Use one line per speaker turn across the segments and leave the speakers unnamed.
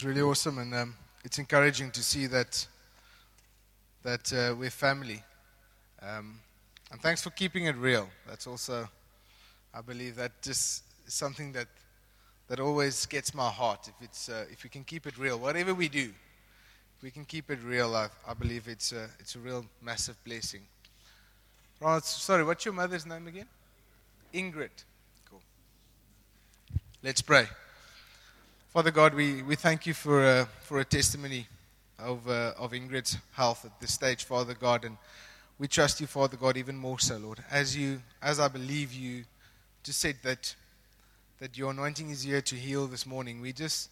Really awesome, and it's encouraging to see that we're family. And thanks for keeping it real. That's also, I believe, that just is something that always gets my heart. If we can keep it real, whatever we do, if we can keep it real, I believe it's a real massive blessing. Ronald, sorry, what's your mother's name again? Ingrid. Cool. Let's pray. Father God, we thank you for a testimony of Ingrid's health at this stage, Father God, and we trust you, Father God, even more so, Lord. As I believe you just said that your anointing is here to heal this morning, we just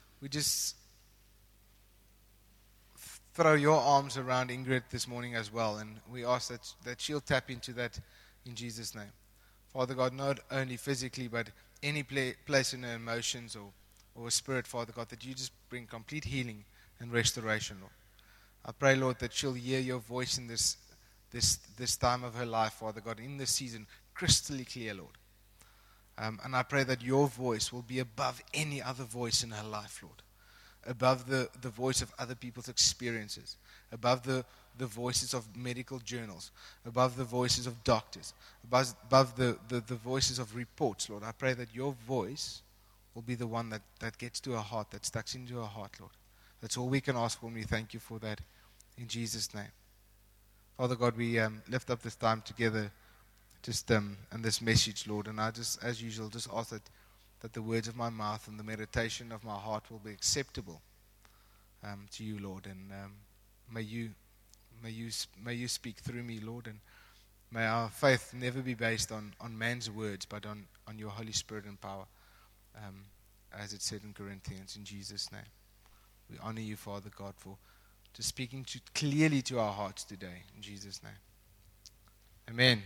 throw your arms around Ingrid this morning as well, and we ask that she'll tap into that in Jesus' name. Father God, not only physically, but any place in her emotions or spirit, Father God, that you just bring complete healing and restoration, Lord. I pray, Lord, that she'll hear your voice in this time of her life, Father God, in this season, crystally clear, Lord. And I pray that your voice will be above any other voice in her life, Lord. Above the voice of other people's experiences, above the voices of medical journals, above the voices of doctors, above the voices of reports, Lord. I pray that your voice will be the one that gets to our heart, that stucks into our heart, Lord. That's all we can ask for, and we thank you for that in Jesus' name. Father God, we lift up this time together and this message, Lord, and I just, as usual, just ask that the words of my mouth and the meditation of my heart will be acceptable to you, Lord, and may you speak through me, Lord, and may our faith never be based on man's words, but on your Holy Spirit and power. As it said in Corinthians, in Jesus' name. We honor you, Father God, for just speaking clearly to our hearts today, in Jesus' name. Amen.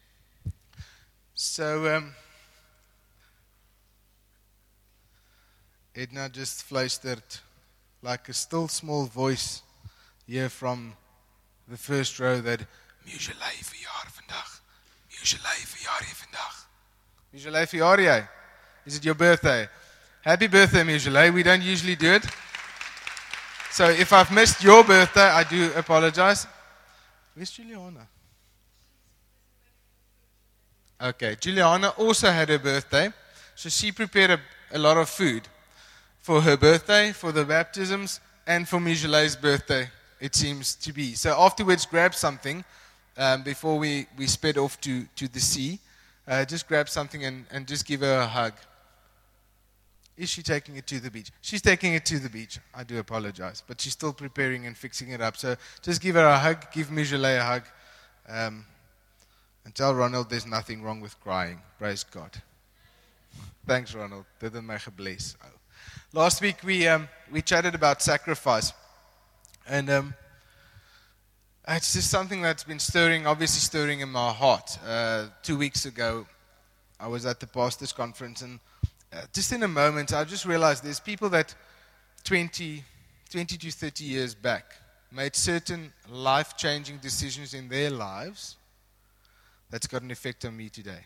So, Edna just fluistered like a still small voice here from the first row that Mujalei verjaar vandag. Mujalei verjaar jy vandag. Mujalei verjaar jy? Is it your birthday? Happy birthday, Mujalei. We don't usually do it. So if I've missed your birthday, I do apologize. Where's Juliana? Okay, Juliana also had her birthday. So she prepared a lot of food for her birthday, for the baptisms, and for Mujalei's birthday, it seems to be. So afterwards, grab something before we sped off to the sea. Just grab something and just give her a hug. Is she taking it to the beach? She's taking it to the beach. I do apologize. But she's still preparing and fixing it up. So just give her a hug. Give Mujalei a hug. And tell Ronald there's nothing wrong with crying. Praise God. Thanks, Ronald. Dit het my gebless. Last week we chatted about sacrifice. And it's just something that's been obviously stirring in my heart. 2 weeks ago, I was at the pastor's conference, and just in a moment, I just realized there's people that 20 to 30 years back made certain life-changing decisions in their lives that's got an effect on me today.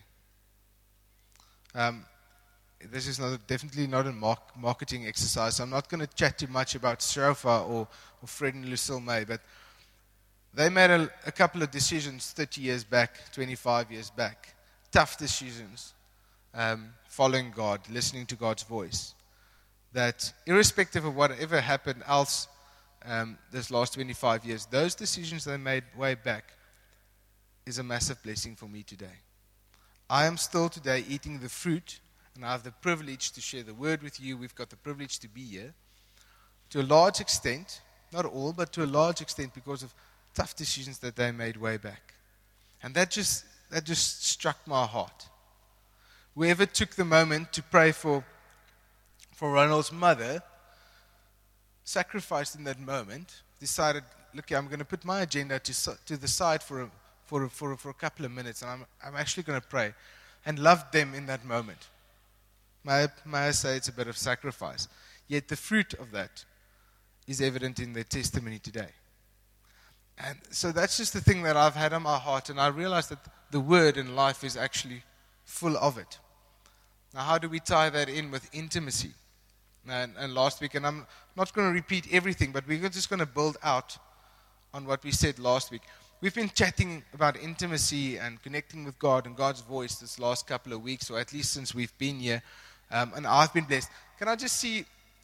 This is definitely not a marketing exercise, so I'm not going to chat too much about Shofar or Fred and Lucille May, but they made a couple of decisions 30 years back, 25 years back, tough decisions, following God, listening to God's voice, that irrespective of whatever happened else this last 25 years, those decisions they made way back is a massive blessing for me today. I am still today eating the fruit, and I have the privilege to share the word with you. We've got the privilege to be here to a large extent, not all, but to a large extent because of tough decisions that they made way back. And that just struck my heart. Whoever took the moment to pray for Ronald's mother, sacrificed in that moment, decided, look, I'm going to put my agenda to the side for a couple of minutes, and I'm actually going to pray, and loved them in that moment. May I say it's a bit of sacrifice. Yet the fruit of that is evident in their testimony today. And so that's just the thing that I've had on my heart, and I realized that the word in life is actually full of it. Now, how do we tie that in with intimacy? and last week, and I'm not going to repeat everything, but we're just going to build out on what we said last week. We've been chatting about intimacy and connecting with God and God's voice this last couple of weeks, or at least since we've been here, and I've been blessed. Can I just see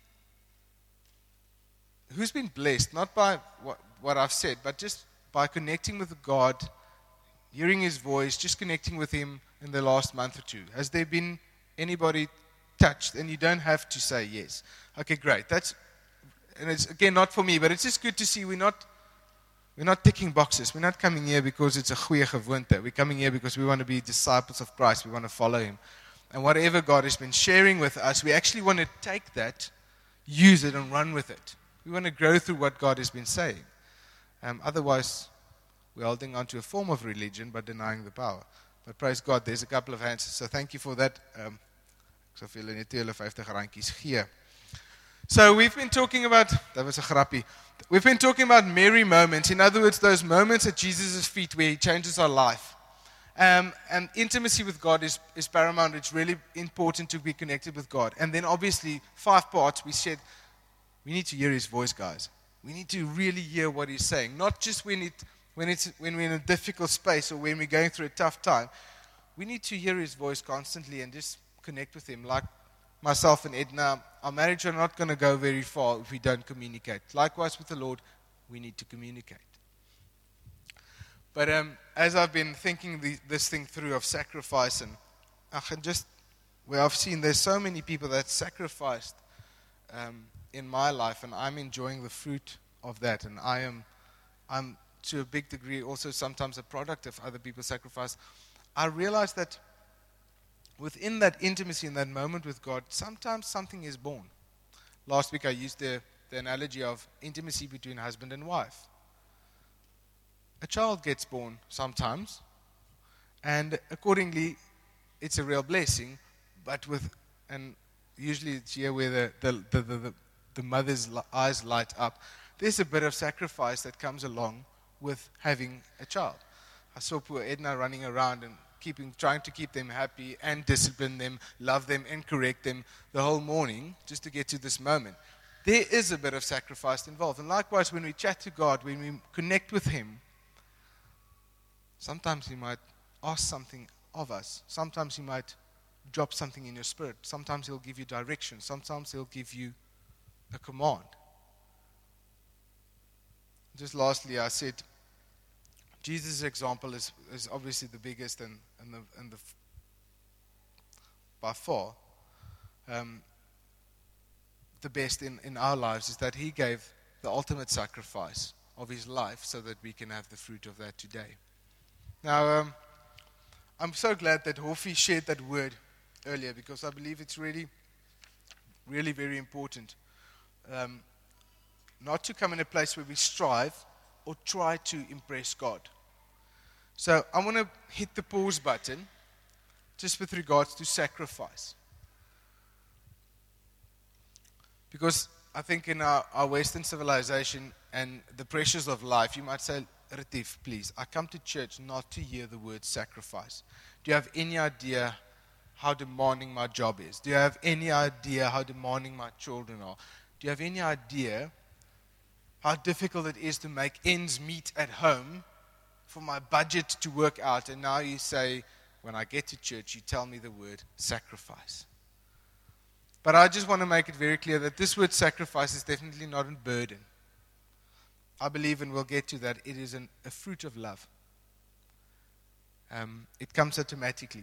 who's been blessed, not by what I've said, but just by connecting with God, hearing His voice, just connecting with Him in the last month or two? Has there been anybody touched? And you don't have to say yes. Okay, great. And it's again not for me, but it's just good to see we're not ticking boxes. We're not coming here because it's a goeie gewoonte. We're coming here because we want to be disciples of Christ. We want to follow Him. And whatever God has been sharing with us, we actually want to take that, use it, and run with it. We want to grow through what God has been saying. Otherwise, we're holding on to a form of religion but denying the power. But praise God, there's a couple of hands. So thank you for that. Ek sal vir julle net hele 50 randjies gee. So we've been talking about, that was a grappie. We've been talking about Mary moments. In other words, those moments at Jesus' feet where He changes our life. And intimacy with God is paramount. It's really important to be connected with God. And then obviously, 5 parts, we said, we need to hear His voice, guys. We need to really hear what He's saying. Not just when we're in a difficult space or when we're going through a tough time. We need to hear His voice constantly and just connect with Him. Like myself and Edna, our marriage are not going to go very far if we don't communicate. Likewise with the Lord, we need to communicate. But as I've been thinking this thing through of sacrifice, and I've seen there's so many people that sacrificed in my life, and I'm enjoying the fruit of that, and I'm to a big degree also sometimes a product of other people's sacrifice. I realized that within that intimacy, in that moment with God, sometimes something is born. Last week I used the analogy of intimacy between husband and wife. A child gets born sometimes, and accordingly, it's a real blessing, and usually it's here where the mother's eyes light up. There's a bit of sacrifice that comes along with having a child. I saw poor Edna running around and trying to keep them happy and discipline them, love them and correct them the whole morning just to get to this moment. There is a bit of sacrifice involved. And likewise, when we chat to God, when we connect with Him, sometimes He might ask something of us. Sometimes He might drop something in your spirit. Sometimes He'll give you direction. Sometimes He'll give you a command. Just lastly, I said, Jesus' example is obviously the biggest and by far the best in our lives, is that He gave the ultimate sacrifice of His life so that we can have the fruit of that today. Now, I'm so glad that Hofi shared that word earlier, because I believe it's really, really very important not to come in a place where we strive or try to impress God. So I want to hit the pause button just with regards to sacrifice. Because I think in our Western civilization and the pressures of life, you might say, Retief, please, I come to church not to hear the word sacrifice. Do you have any idea how demanding my job is? Do you have any idea how demanding my children are? Do you have any idea how difficult it is to make ends meet at home for my budget to work out? And now you say, when I get to church, you tell me the word sacrifice. But I just want to make it very clear that this word sacrifice is definitely not a burden. I believe, and we'll get to that, it is a fruit of love. It comes automatically.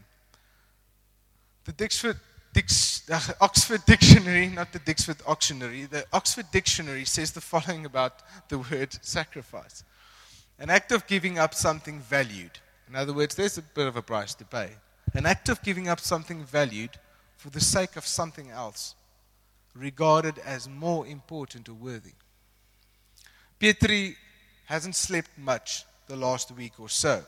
The Oxford Dictionary, not the Dixford Auctionary, the Oxford Dictionary says the following about the word sacrifice. An act of giving up something valued. In other words, there's a bit of a price to pay. An act of giving up something valued for the sake of something else, regarded as more important or worthy. Petri hasn't slept much the last week or so.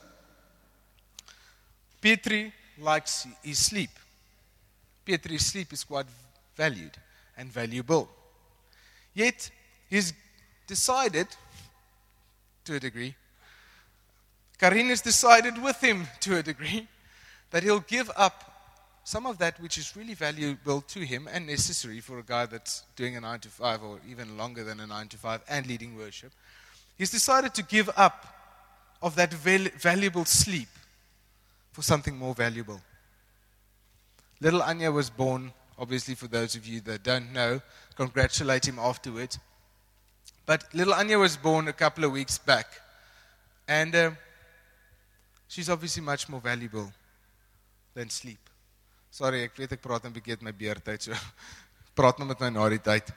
Petri likes his sleep. Petri's sleep is quite valued and valuable. Yet, he's decided, to a degree, Karin has decided with him to a degree, that he'll give up some of that which is really valuable to him and necessary for a guy that's doing a 9 to 5 or even longer than a 9 to 5 and leading worship, he's decided to give up of that valuable sleep for something more valuable. Little Anya was born, obviously for those of you that don't know, congratulate him afterwards. But little Anya was born a couple of weeks back. And she's obviously much more valuable than sleep. Sorry, ek weet ek praat 'n bietjie uit my beertyd, so praat nou met my na die tyd.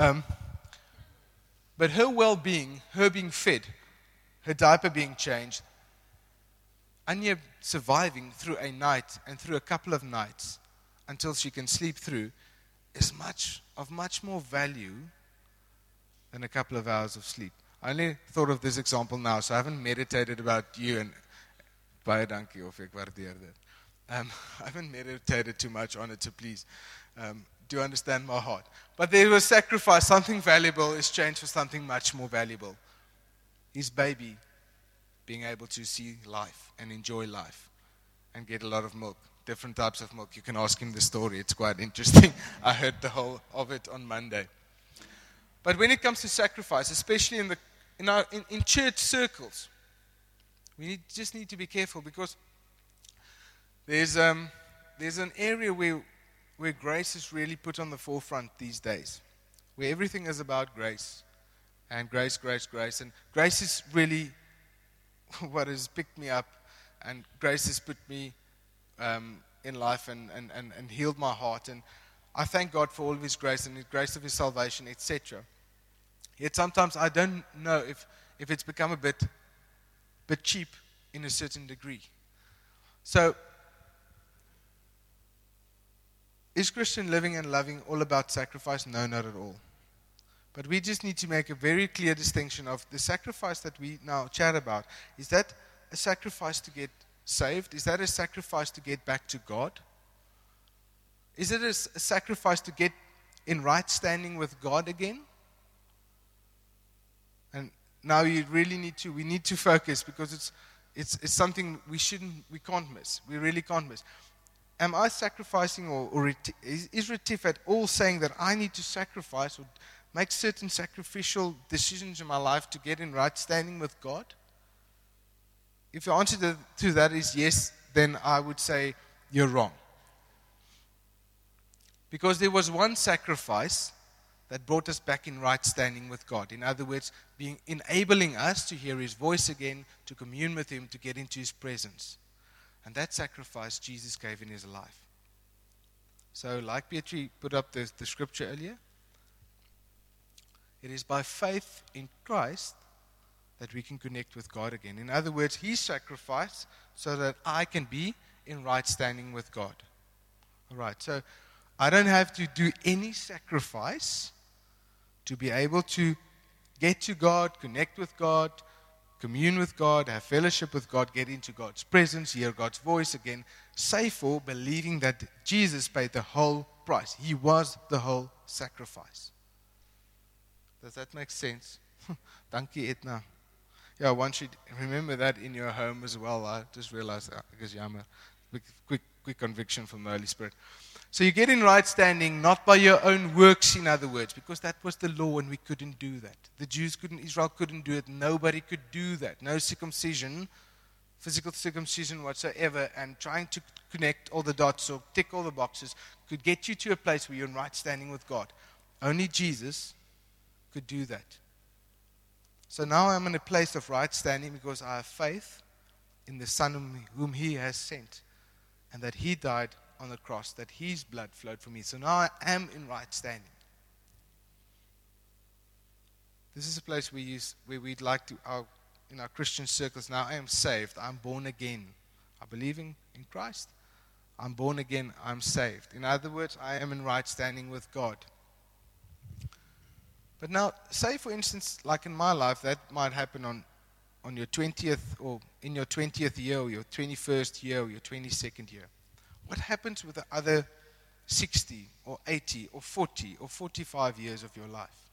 But her well-being, her being fed, her diaper being changed, Anya surviving through a night and through a couple of nights until she can sleep through is much more value than a couple of hours of sleep. I only thought of this example now, so I haven't meditated about you and baie dankie of ek waardeer dit. I haven't meditated too much on it, so please do understand my heart. But there was sacrifice. Something valuable is changed for something much more valuable. His baby being able to see life and enjoy life and get a lot of milk, different types of milk. You can ask him the story. It's quite interesting. I heard the whole of it on Monday. But when it comes to sacrifice, especially in church circles, we just need to be careful, because there's an area where grace is really put on the forefront these days, where everything is about grace, and grace, grace, grace. And grace is really what has picked me up, and grace has put me in life and healed my heart. And I thank God for all of His grace and the grace of His salvation, etc. Yet sometimes I don't know if it's become a bit cheap in a certain degree. So, is Christian living and loving all about sacrifice? No, not at all. But we just need to make a very clear distinction of the sacrifice that we now chat about. Is that a sacrifice to get saved? Is that a sacrifice to get back to God? Is it a sacrifice to get in right standing with God again? And now we need to focus, because it's something we can't miss. We really can't miss. Am I sacrificing, or is Retief at all saying that I need to sacrifice or make certain sacrificial decisions in my life to get in right standing with God? If your answer to that is yes, then I would say you're wrong. Because there was one sacrifice that brought us back in right standing with God. In other words, enabling us to hear His voice again, to commune with Him, to get into His presence. And that sacrifice Jesus gave in His life. So, like Pietri put up the scripture earlier, it is by faith in Christ that we can connect with God again. In other words, He sacrificed so that I can be in right standing with God. All right, so I don't have to do any sacrifice to be able to get to God, connect with God, commune with God, have fellowship with God, get into God's presence, hear God's voice again, save for believing that Jesus paid the whole price. He was the whole sacrifice. Does that make sense? Dankie, Edna. Yeah, one should remember that in your home as well. I just realized that, because jammer. Quick conviction from the Holy Spirit. So you get in right standing, not by your own works, in other words, because that was the law and we couldn't do that. The Jews Israel couldn't do it. Nobody could do that. No circumcision, physical circumcision whatsoever, and trying to connect all the dots or tick all the boxes could get you to a place where you're in right standing with God. Only Jesus could do that. So now I'm in a place of right standing because I have faith in the Son whom He has sent, and that He died on the cross, that His blood flowed for me. So now I am in right standing. This is a place where we'd like to, in our Christian circles, now I am saved, I'm born again. I believe in Christ. I'm born again, I'm saved. In other words, I am in right standing with God. But now, say for instance, like in my life, that might happen on your 20th, or in your 20th year, or your 21st year, or your 22nd year. What happens with the other 60 or 80 or 40 or 45 years of your life?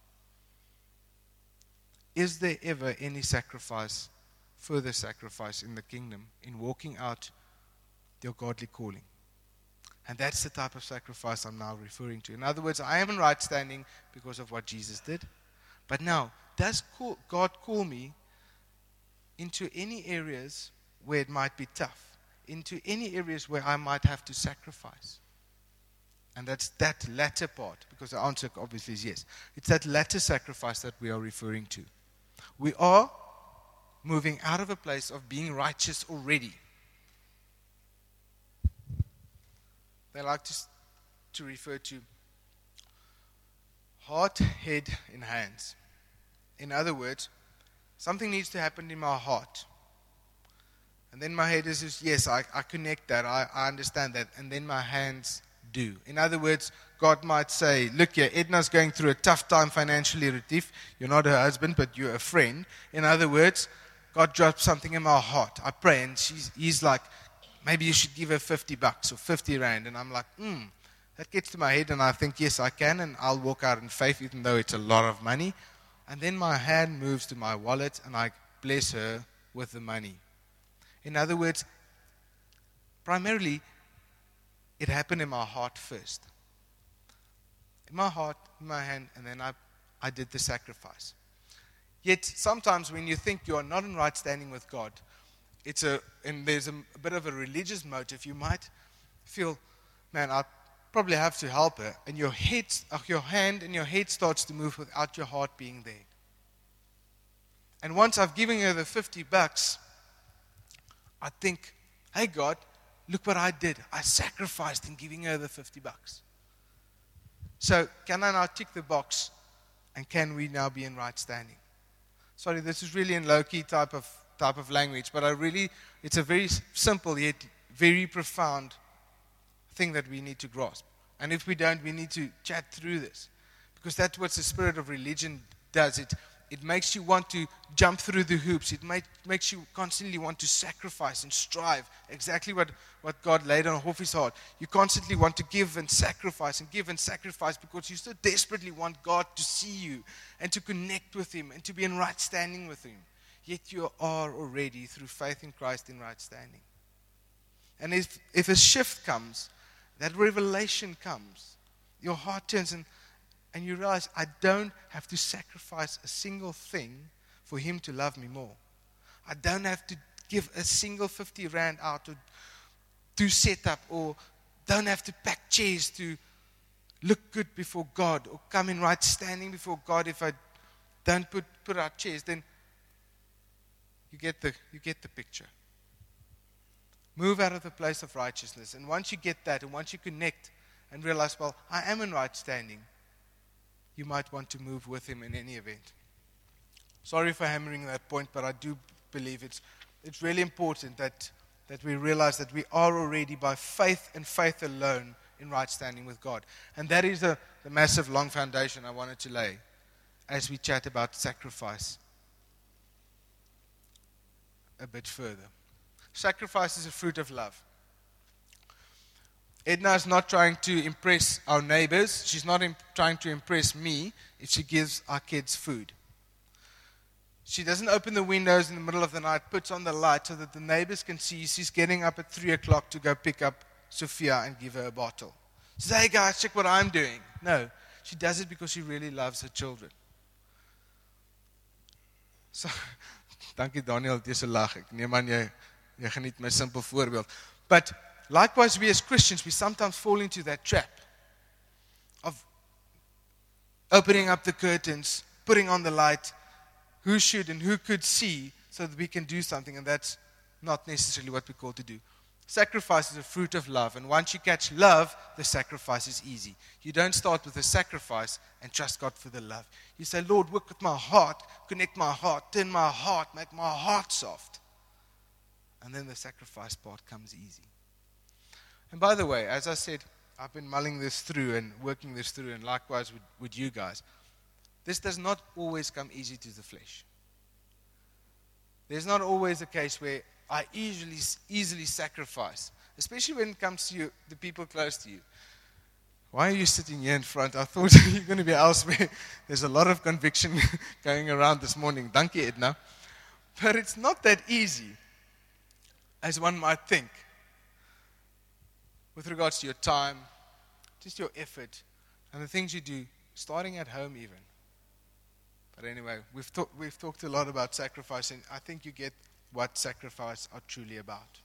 Is there ever any sacrifice, further sacrifice in the kingdom, in walking out your godly calling? And that's the type of sacrifice I'm now referring to. In other words, I am in right standing because of what Jesus did. But now, does God call me into any areas where it might be tough? Into any areas where I might have to sacrifice? And that's that latter part, because the answer obviously is yes. It's that latter sacrifice that we are referring to. We are moving out of a place of being righteous already. They like to refer to heart, head, and hands. In other words, something needs to happen in my heart. And then my head is just, yes, I connect that, I understand that. And then my hands do. In other words, God might say, look here, Edna's going through a tough time financially, Retief. You're not her husband, but you're a friend. In other words, God dropped something in my heart. I pray, and he's like, maybe you should give her $50 or 50 rand. And I'm like, that gets to my head, and I think, yes, I can, and I'll walk out in faith, even though it's a lot of money. And then my hand moves to my wallet, and I bless her with the money. In other words, primarily, it happened in my heart first. In my heart, in my hand, and then I did the sacrifice. Yet, sometimes when you think you are not in right standing with God, and there's a bit of a religious motive, you might feel, man, I probably have to help her. And your hand and your head starts to move without your heart being there. And once I've given her the $50, I think, hey God, look what I did. I sacrificed in giving her the $50. So can I now tick the box, and can we now be in right standing? Sorry, this is really in low-key type of language, but it's a very simple yet very profound thing that we need to grasp. And if we don't, we need to chat through this, because that's what the spirit of religion does. It makes you want to jump through the hoops. It makes you constantly want to sacrifice and strive. Exactly what God laid on Hoffi's heart. You constantly want to give and sacrifice because you so desperately want God to see you and to connect with Him and to be in right standing with Him. Yet you are already, through faith in Christ, in right standing. And if a shift comes, that revelation comes, your heart turns and you realize, I don't have to sacrifice a single thing for Him to love me more. I don't have to give a single 50 rand out to set up, or don't have to pack chairs to look good before God, or come in right standing before God. If I don't put out chairs, then you get the picture. Move out of the place of righteousness. And once you get that, and once you connect and realize, well, I am in right standing, you might want to move with Him in any event. Sorry for hammering that point, but I do believe it's really important that we realize that we are already by faith and faith alone in right standing with God. And that is the massive long foundation I wanted to lay as we chat about sacrifice a bit further. Sacrifice is a fruit of love. Edna is not trying to impress our neighbors. She's not trying to impress me if she gives our kids food. She doesn't open the windows in the middle of the night, puts on the light so that the neighbors can see she's getting up at 3 o'clock to go pick up Sophia and give her a bottle. She says, hey guys, check what I'm doing. No, she does it because she really loves her children. So, dankie Daniel, dis 'n lag. Ek neem aan jy geniet my simple voorbeeld. But likewise, we as Christians, we sometimes fall into that trap of opening up the curtains, putting on the light, who should and who could see so that we can do something, and that's not necessarily what we're called to do. Sacrifice is a fruit of love, and once you catch love, the sacrifice is easy. You don't start with a sacrifice and trust God for the love. You say, Lord, work with my heart, connect my heart, turn my heart, make my heart soft. And then the sacrifice part comes easy. And by the way, as I said, I've been mulling this through and working this through, and likewise with you guys. This does not always come easy to the flesh. There's not always a case where I easily sacrifice, especially when it comes to you, the people close to you. Why are you sitting here in front? I thought you were going to be elsewhere. There's a lot of conviction going around this morning. Dankie, Edna. But it's not that easy as one might think. with regards to your time, just your effort, and the things you do, starting at home even. But anyway, we've talked a lot about sacrifice, and I think you get what sacrifice are truly about.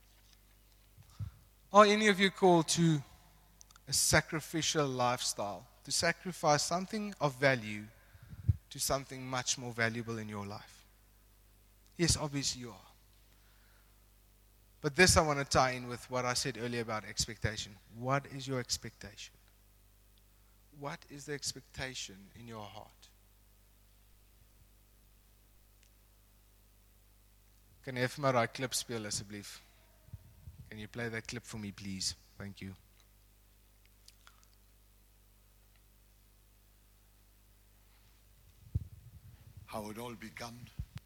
Are any of you called to a sacrificial lifestyle, to sacrifice something of value to something much more valuable in your life? Yes, obviously you are. But this I want to tie in with what I said earlier about expectation. What is your expectation? What is the expectation in your heart? Kan jy vir my daai klip speel asseblief? Can you play that clip for me, please? Thank you.
How it all began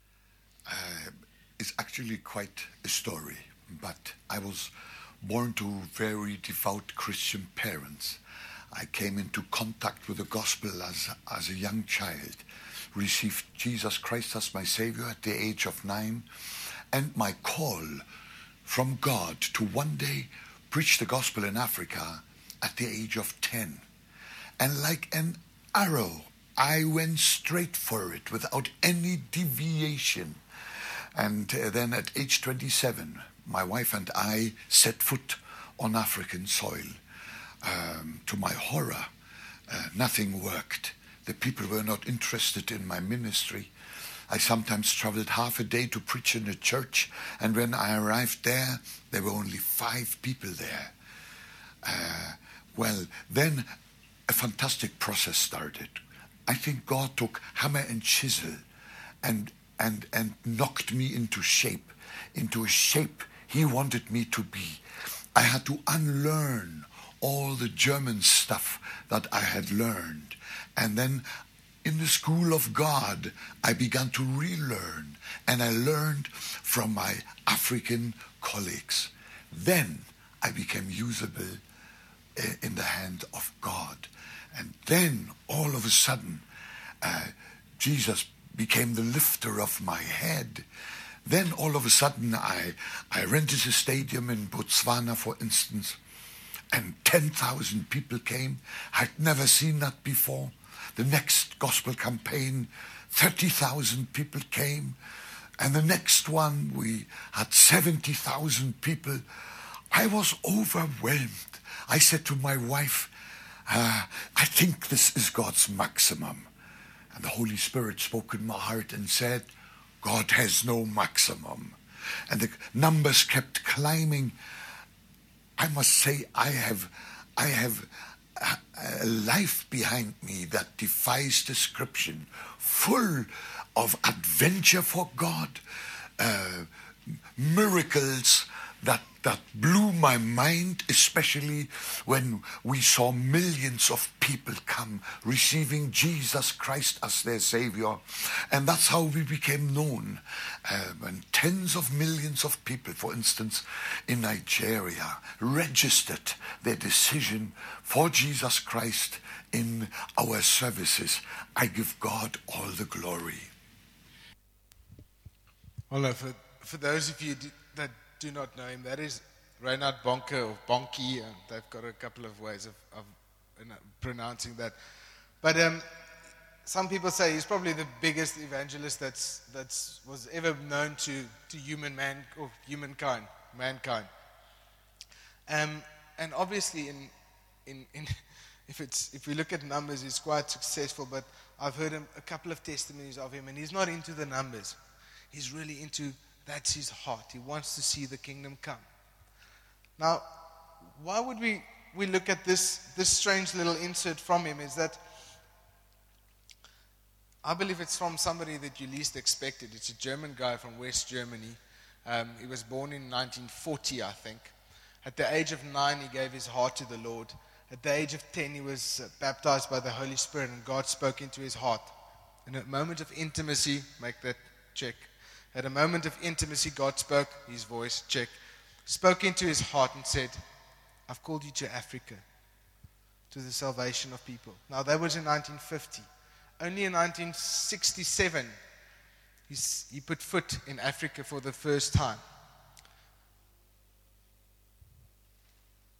is actually quite a story. But I was born to very devout Christian parents. I came into contact with the gospel as a young child, received Jesus Christ as my Savior at the age of 9, and my call from God to one day preach the gospel in Africa at the age of 10. And like an arrow, I went straight for it without any deviation. And then at age 27, my wife and I set foot on African soil. To my horror, nothing worked. The people were not interested in my ministry. I sometimes traveled half a day to preach in a church, and when I arrived there were only 5 people there. Well, then a fantastic process started. I think God took hammer and chisel and knocked me into a shape He wanted me to be. I had to unlearn all the German stuff that I had learned. And then in the school of God, I began to relearn, and I learned from my African colleagues. Then I became usable in the hand of God. And then all of a sudden, Jesus became the lifter of my head. Then all of a sudden, I rented a stadium in Botswana, for instance, and 10,000 people came. I'd never seen that before. The next gospel campaign, 30,000 people came. And the next one, we had 70,000 people. I was overwhelmed. I said to my wife, I think this is God's maximum. And the Holy Spirit spoke in my heart and said, God has no maximum. And the numbers kept climbing. I must say, I have a life behind me that defies description, full of adventure for God, miracles that blew my mind, especially when we saw millions of people come receiving Jesus Christ as their Savior. And that's how we became known. And tens of millions of people, for instance, in Nigeria, registered their decision for Jesus Christ in our services. I give God all the glory.
Well, for those of you that do not know him, that is Reinhard Bonnke, or Bonke. They've got a couple of ways of pronouncing that. But some people say he's probably the biggest evangelist that's was ever known to mankind. And obviously, if we look at numbers, he's quite successful. But I've heard a couple of testimonies of him, and he's not into the numbers. He's really into. That's his heart. He wants to see the kingdom come. Now, why would we look at this strange little insert from him is that I believe it's from somebody that you least expected. It's a German guy from West Germany. He was born in 1940, I think. At the age of 9, he gave his heart to the Lord. At the age of 10, he was baptized by the Holy Spirit, and God spoke into his heart. In a moment of intimacy, make that check. At a moment of intimacy, God spoke, his voice, check, spoke into his heart and said, I've called you to Africa, to the salvation of people. Now, that was in 1950. Only in 1967, he put foot in Africa for the first time.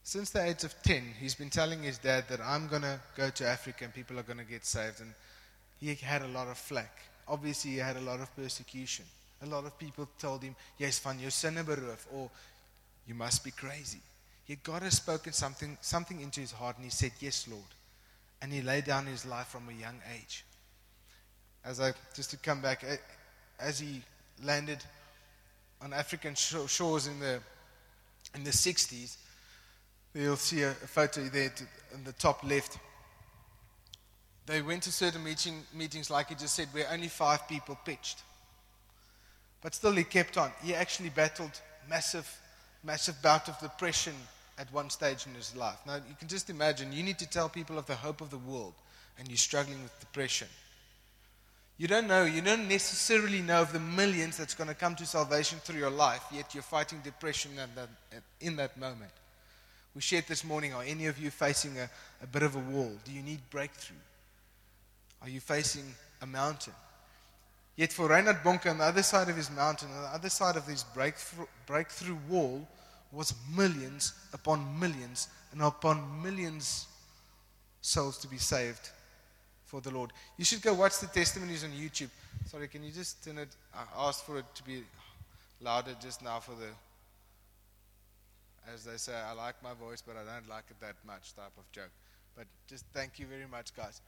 Since the age of 10, he's been telling his dad that I'm going to go to Africa and people are going to get saved. And he had a lot of flack. Obviously, he had a lot of persecution. A lot of people told him, "Yes, van jou sinne beroof," or "You must be crazy." Yet God has spoken something into his heart, and he said, "Yes, Lord." And he laid down his life from a young age. Just to come back, as he landed on African shores in the 60s, you'll see a photo there on the top left. They went to certain meetings, like he just said, where only 5 people pitched. But still he kept on. He actually battled massive bout of depression at one stage in his life. Now, you can just imagine, you need to tell people of the hope of the world, and you're struggling with depression. You don't necessarily know of the millions that's going to come to salvation through your life, yet you're fighting depression in that moment. We shared this morning, are any of you facing a bit of a wall? Do you need breakthrough? Are you facing a mountain? Yet for Reinhard Bonnke, on the other side of his mountain, on the other side of this breakthrough wall, was millions upon millions and upon millions souls to be saved for the Lord. You should go watch the testimonies on YouTube. Sorry, can you just turn it? I asked for it to be louder just now for the, as they say, I like my voice, but I don't like it that much type of joke. But just thank you very much, guys.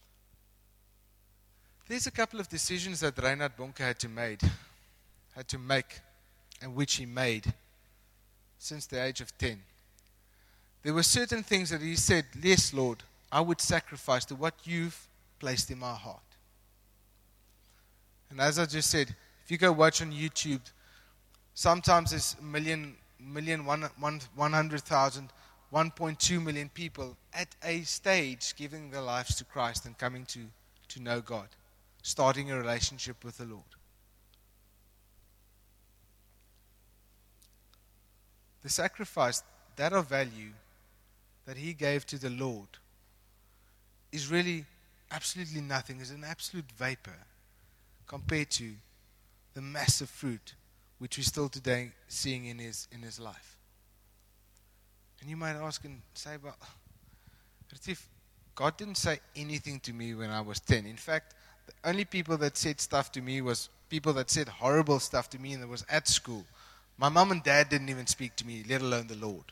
There's a couple of decisions that Reinhard Bonnke had to make, and which he made since the age of 10. There were certain things that he said, "Yes, Lord, I would sacrifice to what you've placed in my heart." And as I just said, if you go watch on YouTube, sometimes there's 100,000, 1.2 million people at a stage giving their lives to Christ and coming to know God, starting a relationship with the Lord. The sacrifice, that of value, that he gave to the Lord is really absolutely nothing, is an absolute vapor compared to the massive fruit which we're still today seeing in his life. And you might ask and say, "But if God didn't say anything to me when I was 10. In fact, the only people that said stuff to me was people that said horrible stuff to me, and it was at school. My mom and dad didn't even speak to me, let alone the Lord."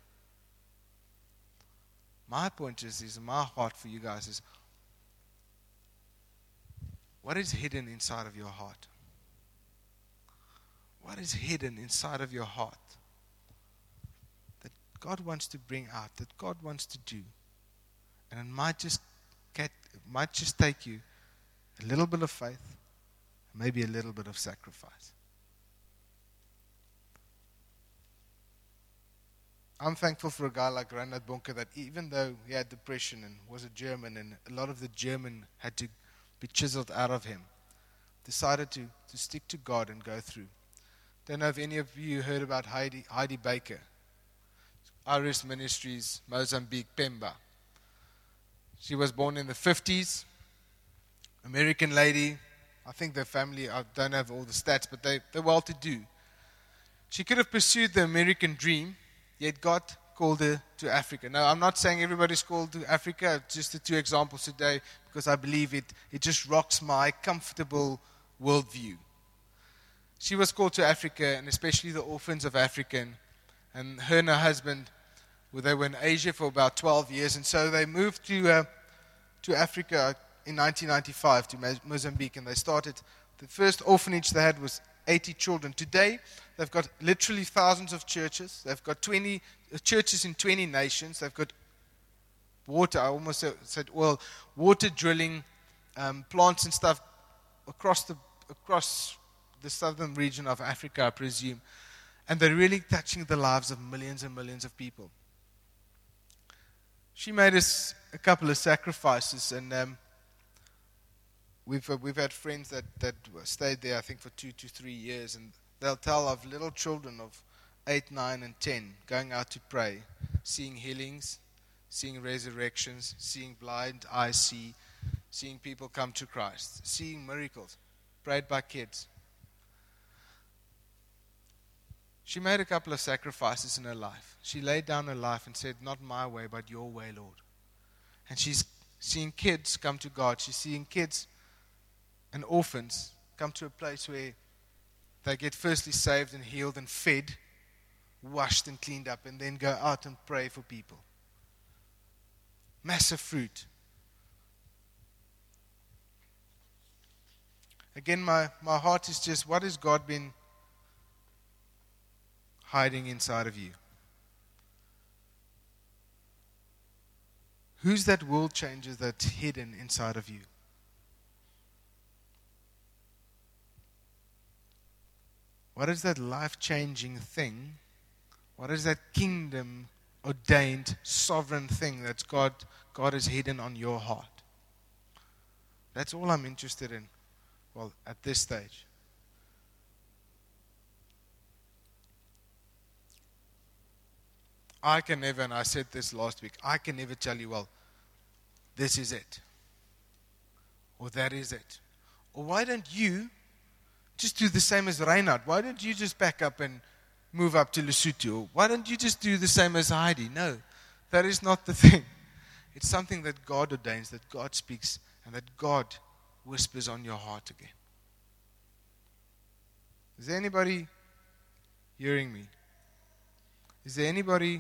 My point is my heart for you guys is, what is hidden inside of your heart? What is hidden inside of your heart that God wants to bring out, that God wants to do? And it might just take you a little bit of faith, maybe a little bit of sacrifice. I'm thankful for a guy like Reinhard Bonnke that even though he had depression and was a German, and a lot of the German had to be chiseled out of him, decided to stick to God and go through. Don't know if any of you heard about Heidi Baker. Irish Ministries, Mozambique, Pemba. She was born in the 50s. American lady. I think their family, I don't have all the stats, but they're well-to-do. She could have pursued the American dream, yet God called her to Africa. Now, I'm not saying everybody's called to Africa, just the 2 examples today, because I believe it just rocks my comfortable worldview. She was called to Africa, and especially the orphans of Africa, and her husband, they were in Asia for about 12 years, and so they moved to Africa in 1995 to Mozambique, and they started, the first orphanage they had was 80 children. Today, they've got literally thousands of churches. They've got 20 churches in 20 nations. They've got water, I almost said oil, water drilling, plants and stuff across the southern region of Africa, I presume. And they're really touching the lives of millions and millions of people. She made us a couple of sacrifices, and we've had friends that stayed there, I think, for 2 to 3 years, and they'll tell of little children of 8, 9, and 10 going out to pray, seeing healings, seeing resurrections, seeing blind eyes see, seeing people come to Christ, seeing miracles, prayed by kids. She made a couple of sacrifices in her life. She laid down her life and said, not my way, but your way, Lord. And she's seeing kids come to God. She's seeing kids and orphans come to a place where they get firstly saved and healed and fed, washed and cleaned up, and then go out and pray for people. Massive fruit. Again, my heart is just, what has God been hiding inside of you? Who's that world changer that's hidden inside of you? What is that life-changing thing? What is that kingdom-ordained, sovereign thing that God has hidden on your heart? That's all I'm interested in, well, at this stage. I can never, and I said this last week, I can never tell you, well, this is it. Or that is it. Or why don't you just do the same as Reinhard? Why don't you just back up and move up to Lesotho? Or why don't you just do the same as Heidi? No, that is not the thing. It's something that God ordains, that God speaks, and that God whispers on your heart again. Is there anybody hearing me? Is there anybody,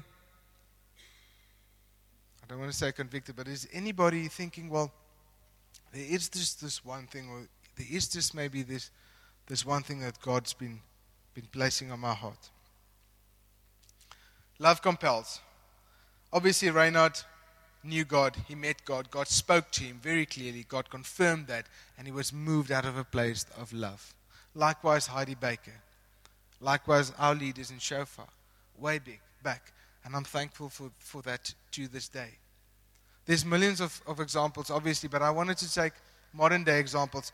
I don't want to say convicted, but is anybody thinking, well, there is just this one thing, or there is just maybe this one thing that God's been placing on my heart? Love compels. Obviously, Reinhard knew God. He met God. God spoke to him very clearly. God confirmed that, and he was moved out of a place of love. Likewise, Heidi Baker. Likewise, our leaders in Shofar. Way back. And I'm thankful for that to this day. There's millions of examples, obviously, but I wanted to take modern day examples.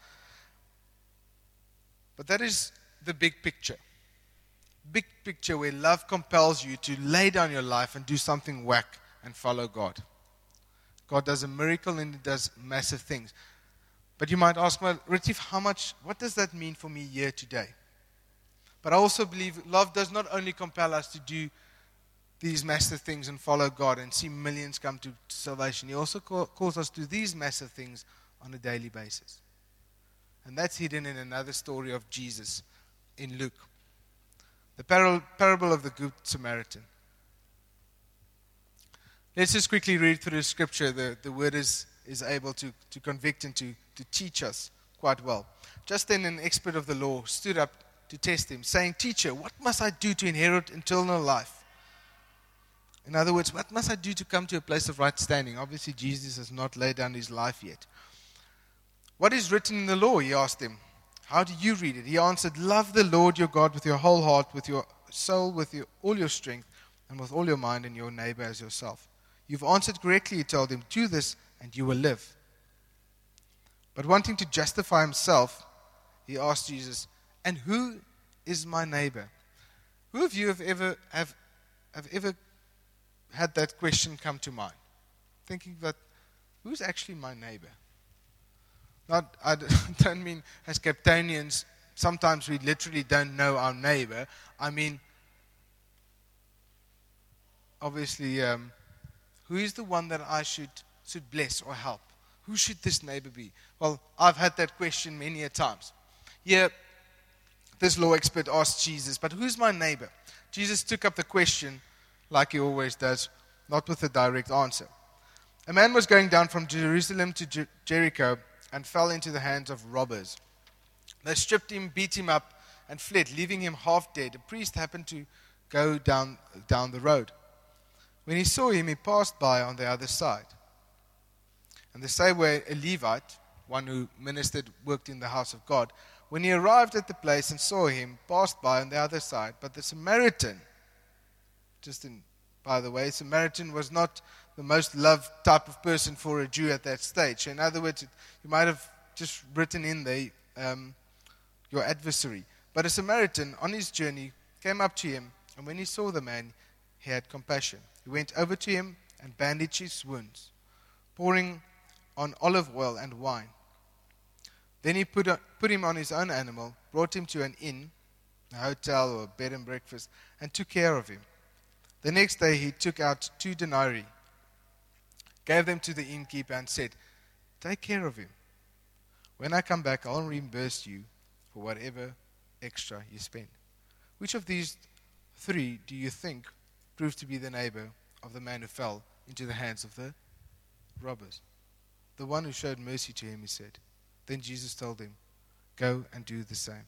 But that is the big picture. Big picture where love compels you to lay down your life and do something whack and follow God. God does a miracle and He does massive things. But you might ask, well, Retief, what does that mean for me here today? But I also believe love does not only compel us to do these massive things and follow God and see millions come to salvation. He also calls us to these massive things on a daily basis. And that's hidden in another story of Jesus in Luke. The parable of the Good Samaritan. Let's just quickly read through the scripture. The word is able to convict and to teach us quite well. Just then an expert of the law stood up to test him, saying, "Teacher, what must I do to inherit eternal life?" In other words, what must I do to come to a place of right standing? Obviously, Jesus has not laid down his life yet. "What is written in the law?" he asked him. "How do you read it?" He answered, "Love the Lord your God with your whole heart, with your soul, with all your strength, and with all your mind, and your neighbor as yourself." "You've answered correctly," he told him. "Do this, and you will live." But wanting to justify himself, he asked Jesus, "And who is my neighbor?" Who of you have ever had that question come to mind? Thinking that, who's actually my neighbor? I don't mean as Capetonians, sometimes we literally don't know our neighbor. I mean, obviously, who is the one that I should bless or help? Who should this neighbor be? Well, I've had that question many a times. Here, this law expert asked Jesus, "But who's my neighbor?" Jesus took up the question, like he always does, not with a direct answer. "A man was going down from Jerusalem to Jericho and fell into the hands of robbers. They stripped him, beat him up, and fled, leaving him half dead. A priest happened to go down the road. When he saw him, he passed by on the other side. And the same way a Levite, one who worked in the house of God, when he arrived at the place and saw him, passed by on the other side. But the Samaritan," by the way, Samaritan was not the most loved type of person for a Jew at that stage. In other words, you might have just written in there your adversary. But a Samaritan on his journey came up to him, and when he saw the man, he had compassion. He went over to him and bandaged his wounds, pouring on olive oil and wine. Then he put him on his own animal, brought him to an inn, a hotel or a bed and breakfast, and took care of him. The next day he took out 2 denarii, gave them to the innkeeper, and said, "Take care of him. When I come back, I'll reimburse you for whatever extra you spend." Which of these 3 do you think proved to be the neighbor of the man who fell into the hands of the robbers? "The one who showed mercy to him," he said. Then Jesus told him, "Go and do the same."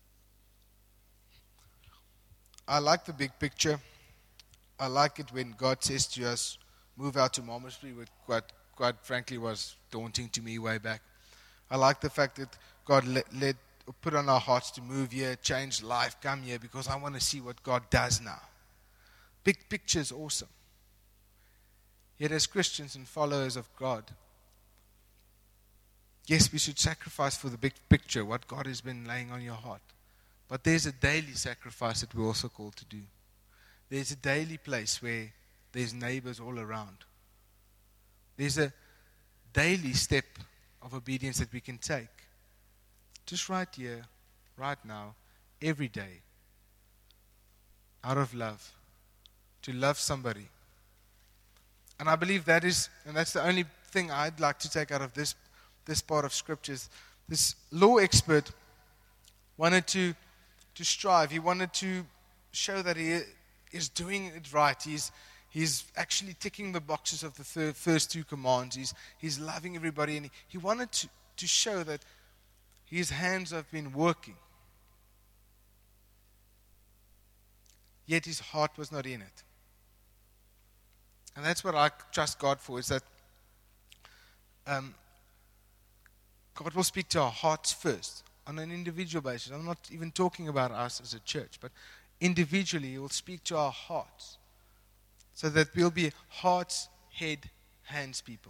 I like the big picture. I like it when God says to us, move out to Malmesbury, which quite frankly was daunting to me way back. I like the fact that God put on our hearts to move here, change life, come here, because I want to see what God does now. Big picture is awesome. Yet as Christians and followers of God, yes, we should sacrifice for the big picture, what God has been laying on your heart. But there's a daily sacrifice that we're also called to do. There's a daily place where there's neighbors all around. There's a daily step of obedience that we can take. Just right here, right now, every day. Out of love. To love somebody. And I believe that's the only thing I'd like to take out of this part of scriptures. This law expert wanted to strive. He wanted to show that he is doing it right. He's actually ticking the boxes of the first 2 commands. He's loving everybody, and he wanted to show that his hands have been working. Yet his heart was not in it. And that's what I trust God for, is that God will speak to our hearts first on an individual basis. I'm not even talking about us as a church, but individually He will speak to our hearts so that we'll be hearts, head, hands people.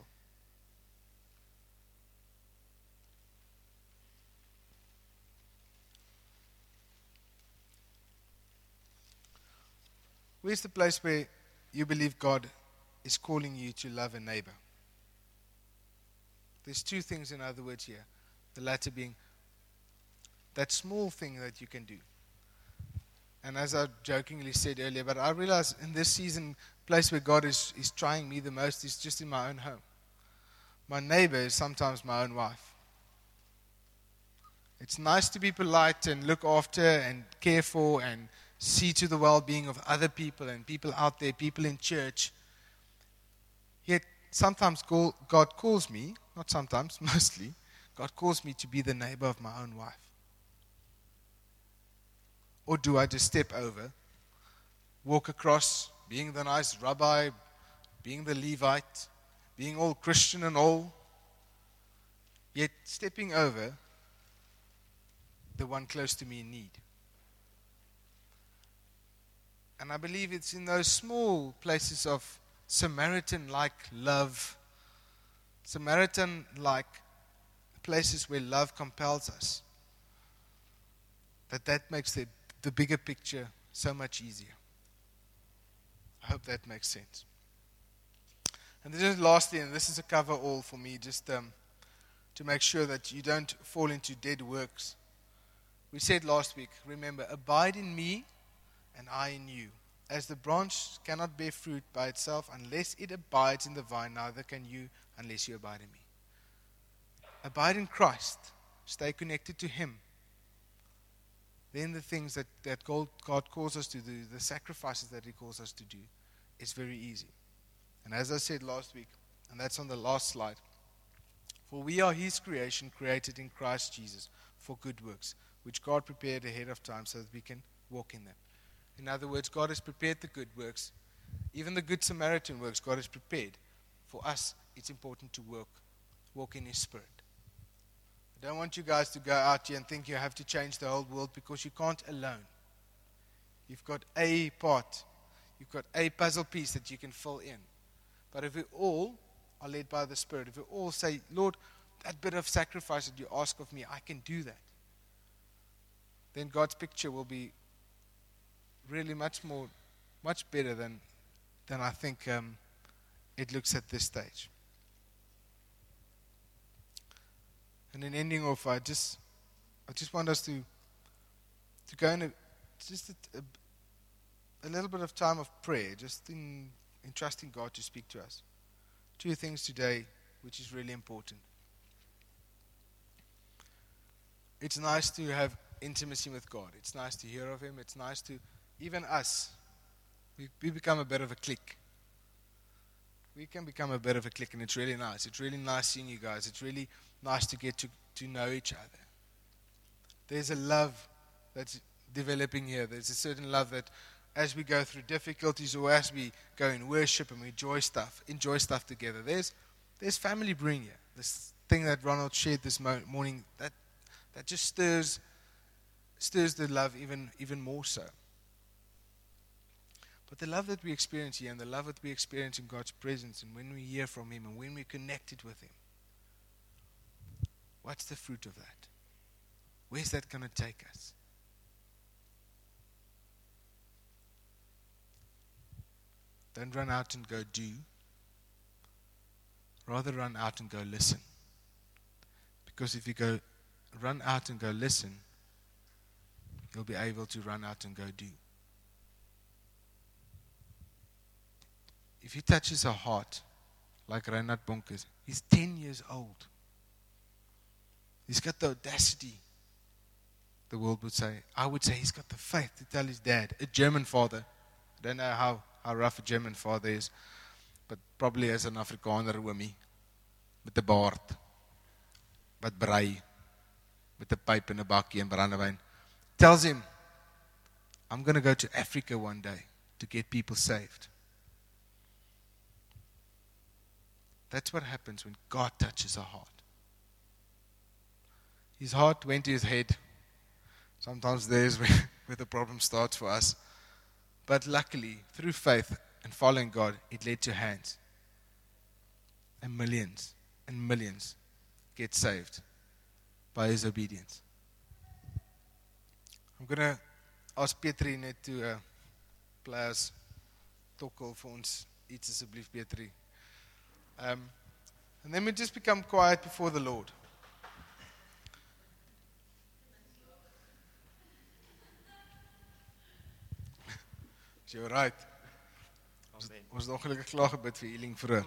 Where's the place where you believe God is calling you to love a neighbor? There's 2 things, in other words, here. The latter being that small thing that you can do. And as I jokingly said earlier, but I realize in this season, the place where God is trying me the most is just in my own home. My neighbor is sometimes my own wife. It's nice to be polite and look after and care for and see to the well-being of other people and people out there, people in church. Yet sometimes God calls me, not sometimes, mostly, God calls me to be the neighbor of my own wife. Or do I just step over, walk across, being the nice rabbi, being the Levite, being all Christian and all, yet stepping over the one close to me in need? And I believe it's in those small places of Samaritan-like love, Samaritan-like places where love compels us, that makes the bigger picture so much easier. I hope that makes sense. And then lastly, and this is a cover all for me, just to make sure that you don't fall into dead works. We said last week, remember, abide in me and I in you. As the branch cannot bear fruit by itself unless it abides in the vine, neither can you unless you abide in me. Abide in Christ. Stay connected to Him. Then the things that God calls us to do, the sacrifices that He calls us to do, is very easy. And as I said last week, and that's on the last slide, for we are His creation, created in Christ Jesus for good works, which God prepared ahead of time so that we can walk in them. In other words, God has prepared the good works. Even the Good Samaritan works, God has prepared. For us, it's important to walk in His Spirit. I don't want you guys to go out here and think you have to change the whole world, because you can't alone. You've got a part. You've got a puzzle piece that you can fill in. But if we all are led by the Spirit, if we all say, Lord, that bit of sacrifice that you ask of me, I can do that, then God's picture will be really much better than I think it looks at this stage. And in ending off, I just want us to go in just a little bit of time of prayer, just in trusting God to speak to us. 2 things today, which is really important. It's nice to have intimacy with God. It's nice to hear of Him. It's nice to, even us, we become a bit of a clique. We can become a bit of a clique, and it's really nice. It's really nice seeing you guys. It's really nice to get to know each other. There's a love that's developing here. There's a certain love that as we go through difficulties or as we go in worship and we enjoy stuff together, there's family brewing here. This thing that Ronald shared this morning, that just stirs the love even more so. But the love that we experience here and the love that we experience in God's presence and when we hear from Him and when we're connected with Him, what's the fruit of that? Where's that going to take us? Don't run out and go do. Rather run out and go listen. Because if you run out and go listen, you'll be able to run out and go do. If He touches a heart, like Reinhard Bonkers, he's 10 years old. He's got the audacity, the world would say. I would say he's got the faith to tell his dad, a German father. I don't know how rough a German father is, but probably as an Afrikaner oomie, met 'n baard, wat brei, met 'n pipe en 'n bakkie en brandewyn, tells him, I'm going to go to Africa one day to get people saved. That's what happens when God touches our heart. His heart went to his head. Sometimes there's where the problem starts for us. But luckily, through faith and following God, it led to hands. And millions get saved by his obedience. I'm going to ask Petri net to play as tokkel vir ons iets asseblief, Petri. And then we just become quiet before the Lord. You're right. Ons het ongelukkig klaar gebid vir healing vroeg.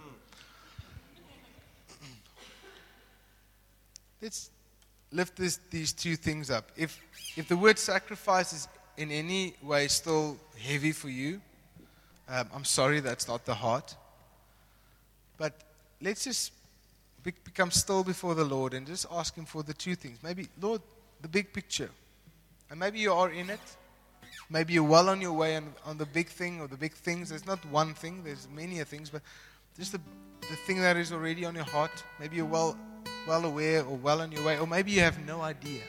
Let's lift these 2 things up. If the word sacrifice is in any way still heavy for you, I'm sorry, that's not the heart. But let's just become still before the Lord and just ask Him for the 2 things. Maybe, Lord, the big picture. And maybe you are in it. Maybe you're well on your way on the big thing or the big things. There's not one thing, there's many things, but just the thing that is already on your heart. Maybe you're well aware or well on your way, or maybe you have no idea.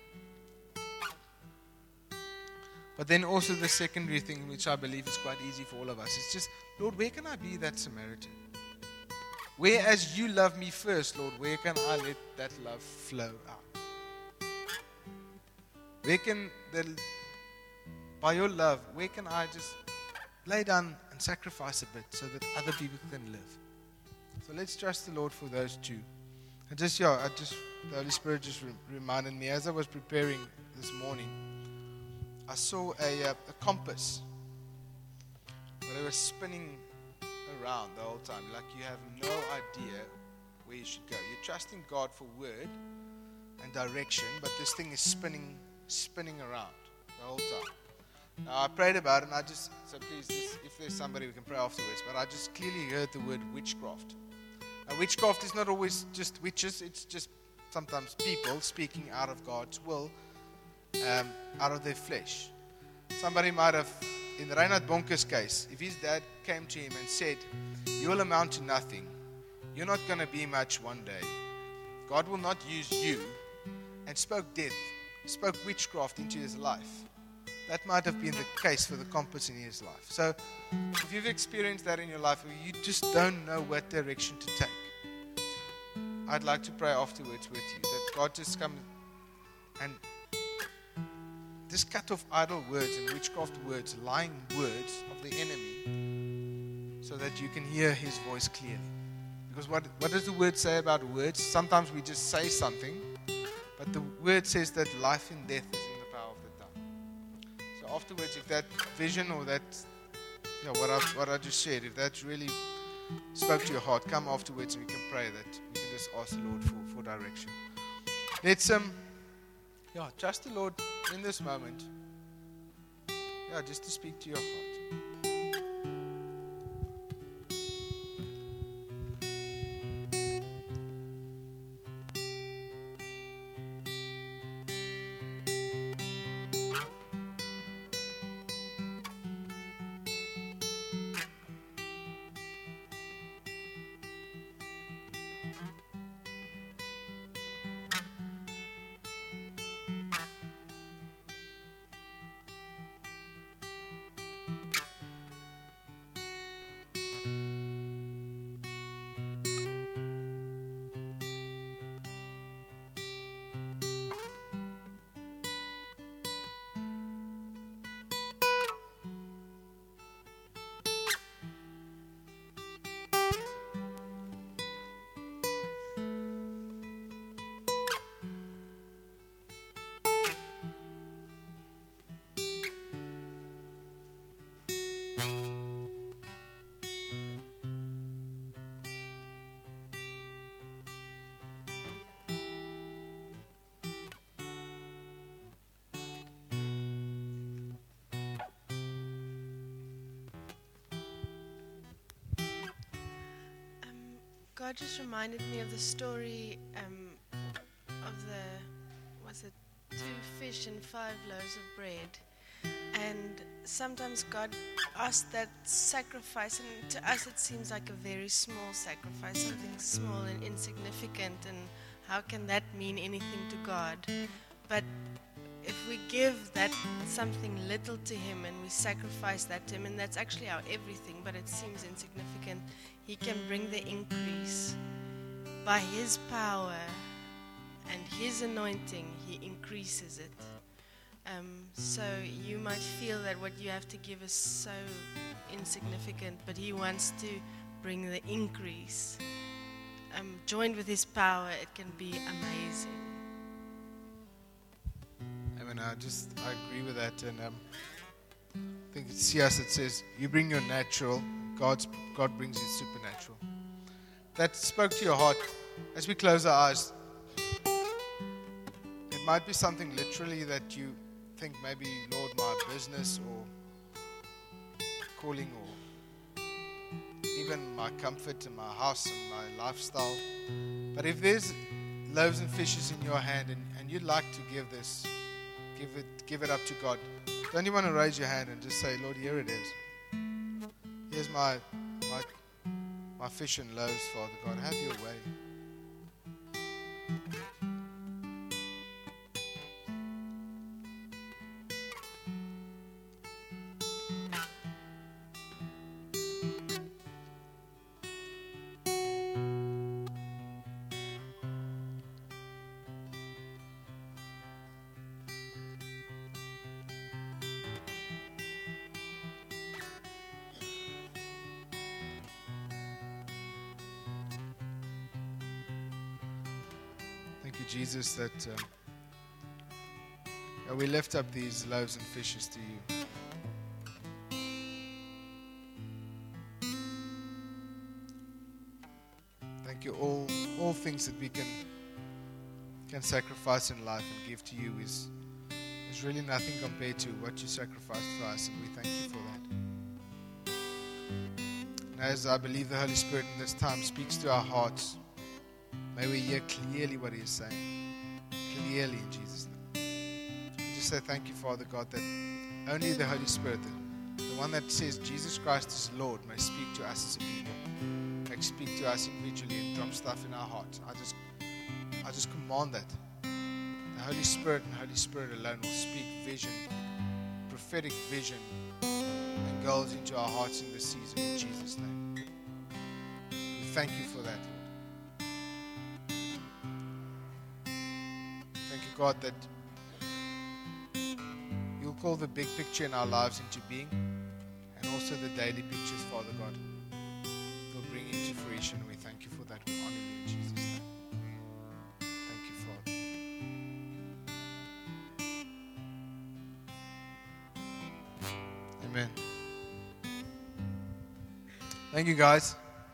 But then also the secondary thing, which I believe is quite easy for all of us, is just, Lord, where can I be that Samaritan? Where, as you love me first, Lord, where can I let that love flow out? Where can by your love, where can I just lay down and sacrifice a bit so that other people can live? So let's trust the Lord for those 2. And the Holy Spirit just reminded me, as I was preparing this morning, I saw a compass where it was spinning around the whole time. Like you have no idea where you should go. You're trusting God for word and direction, but this thing is spinning around the whole time. Now I prayed about it, and so please, if there's somebody we can pray afterwards, but I just clearly heard the word witchcraft. Now witchcraft is not always just witches, it's just sometimes people speaking out of God's will, out of their flesh. Somebody might have, in Reinhard Bonker's case, if his dad came to him and said, you will amount to nothing, you're not going to be much one day, God will not use you, and spoke death, spoke witchcraft into his life. That might have been the case for the compass in his life. So if you've experienced that in your life, or you just don't know what direction to take, I'd like to pray afterwards with you that God just come and just cut off idle words and witchcraft words, lying words of the enemy, so that you can hear his voice clearly. Because what does the word say about words? Sometimes we just say something, but the word says that life and death is in the power of the tongue. So afterwards, if that vision or that, what I just shared, if that really spoke to your heart, come afterwards and we can pray that. We can just ask the Lord for direction. Let's trust the Lord in this moment. Just to speak to your heart.
God just reminded me of the story of was it 2 fish and 5 loaves of bread? And sometimes God asks that sacrifice, and to us it seems like a very small sacrifice, something small and insignificant, and how can that mean anything to God? But if we give that something little to Him and we sacrifice that to Him, and that's actually our everything, but it seems insignificant, He can bring the increase. By His power and His anointing, He increases it. So you might feel that what you have to give is so insignificant, but He wants to bring the increase. Joined with His power, it can be amazing.
Amen. I agree with that, and I think it's C.S. it says, "You bring your natural, God brings His supernatural." That spoke to your heart. As we close our eyes, it might be something literally that you think maybe, Lord, my business or calling or even my comfort and my house and my lifestyle. But if there's loaves and fishes in your hand and you'd like to give this, give it up to God, don't you want to raise your hand and just say, Lord, here it is. Here's my fish and loaves, Father God. Have your way. Thank you, Jesus, that we lift up these loaves and fishes to you. Thank you. All things that we can sacrifice in life and give to you is really nothing compared to what you sacrificed for us, and we thank you for that. And as I believe the Holy Spirit in this time speaks to our hearts, may we hear clearly what He is saying. Clearly in Jesus' name. We just say thank you, Father God, that only the Holy Spirit, the one that says Jesus Christ is Lord, may speak to us as a people. May speak to us individually and drop stuff in our hearts. I just command that. The Holy Spirit and Holy Spirit alone will speak vision, prophetic vision, and goals into our hearts in this season in Jesus' name. We thank you for that, Lord. Thank you, God, that you'll call the big picture in our lives into being, and also the daily pictures, Father God, you'll bring into fruition. We thank you for that. We honor you in Jesus' name. Thank you, Father. Amen. Thank you, guys.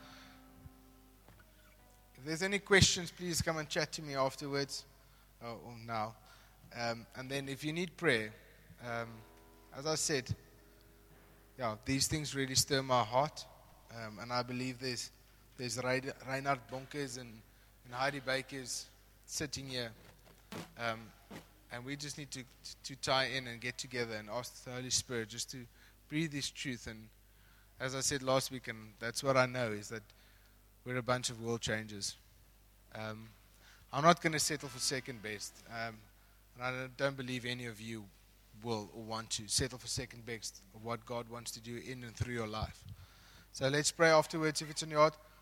If there's any questions, please come and chat to me afterwards or now. And then if you need prayer, as I said, these things really stir my heart. And I believe there's Reinhard Bonkers and Heidi Bakers sitting here. And we just need to tie in and get together and ask the Holy Spirit just to breathe His truth. And as I said last week, and that's what I know, is that we're a bunch of world changers. I'm not going to settle for second best. And I don't believe any of you will or want to settle for second best of what God wants to do in and through your life. So let's pray afterwards if it's in your heart.